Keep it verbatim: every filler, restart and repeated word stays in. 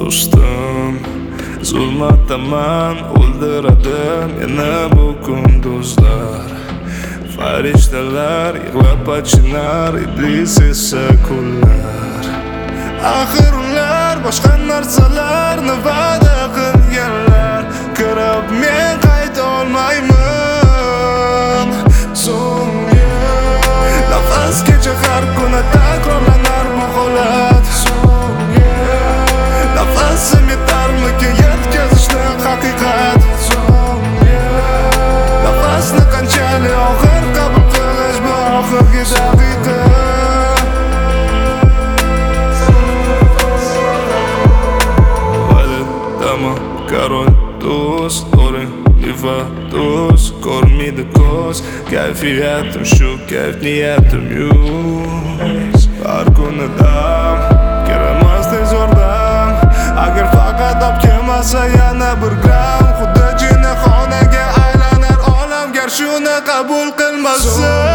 do'stim, zulmatdaman o'ldiradi meni bu kunduzlar. Farishtalar yig'lab achinar, iblis esa kullar. Axir ular boshqa narsalarni va'da qilganlar, kirib men qayta olmayman. So'nggi nafasgacha har kuni takrorlanar bu holat. So'nggi nafasim yetarmikin yetkazishni haqiqat. So'nggi nafasni qanchalik og'ir qabul qilish bu oxirgi daqiqa. Король туз, Торин, Лифатуз, Кормида коз, kayfiyatim shu, kayf niyatim yuz. Har kuni dam, kiramas tez yordam. Agar faqat olib kelmasa yana bir gram, xuddi jinnixonaga aylanar olam gar shuni qabul qilmasa.